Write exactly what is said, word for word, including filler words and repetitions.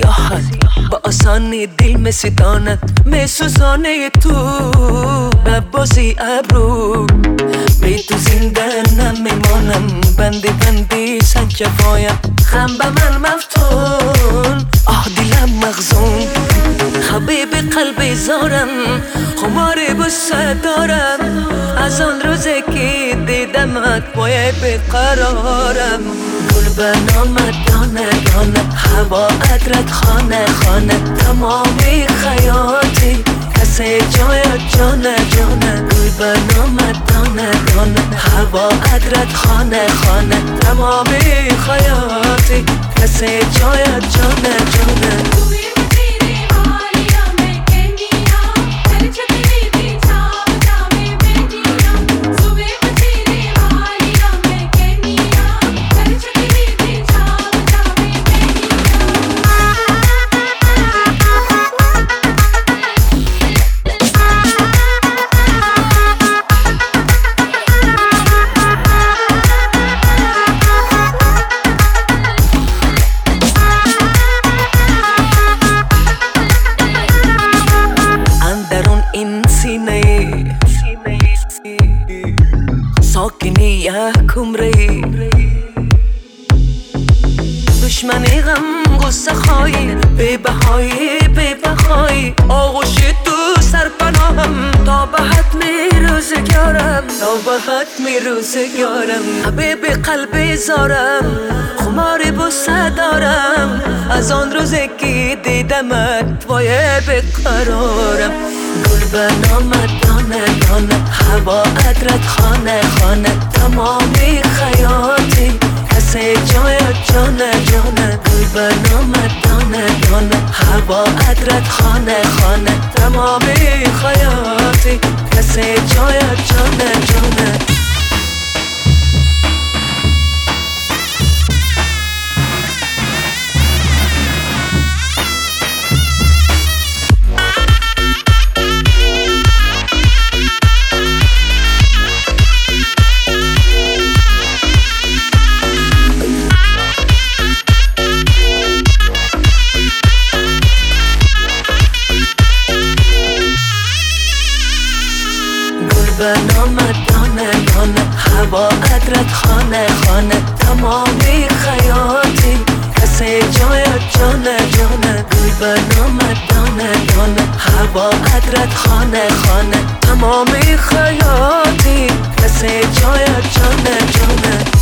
سیاحت با آسانی دل می ستاند می سوزانه تو ببازی ابرو بی تو زنده نمیمانم بندی بندی سن جفایم خم به من مفتون آه دلم مغزون حبیب قلبی زارم خماری بسه دارم از آن روزی که دیدمت پای بیقرارم گل به نامت دانه دانه هوا عطرت خانه خانه تمامی خیاطی کسی جایت جانه جانه گل به نامت دانه دانه هوا عطرت خانه خانه تمامی خیاطی کسی جایت جانه جانه ساکنی یک عمری دشمنی غم غصه خواهی بی بهایی بی بخایی آغوش تو سرپناهم تا به حتمی روزگارم تا به حتمی روزگارم حبیب قلبی زارم خماری بوسه دارم از آن روزی که دیدمت وای بیقرارم گل به نامت دانه دانه هوا عطرت خانه خانه تمامی خیاطی کسی جایت جانه جانه گل به نامت دانه دانه هوا عطرت خانه خانه تمامی خیاطی کسی جایت جانه جانه به نامت دانه دانه هوا عطرت خانه خانه تمامی خیاطی کسی جایت جانه جانه گل به نامت دانه دانه هوا عطرت خانه خانه تمامی خیاطی کسی جایت جانه جانه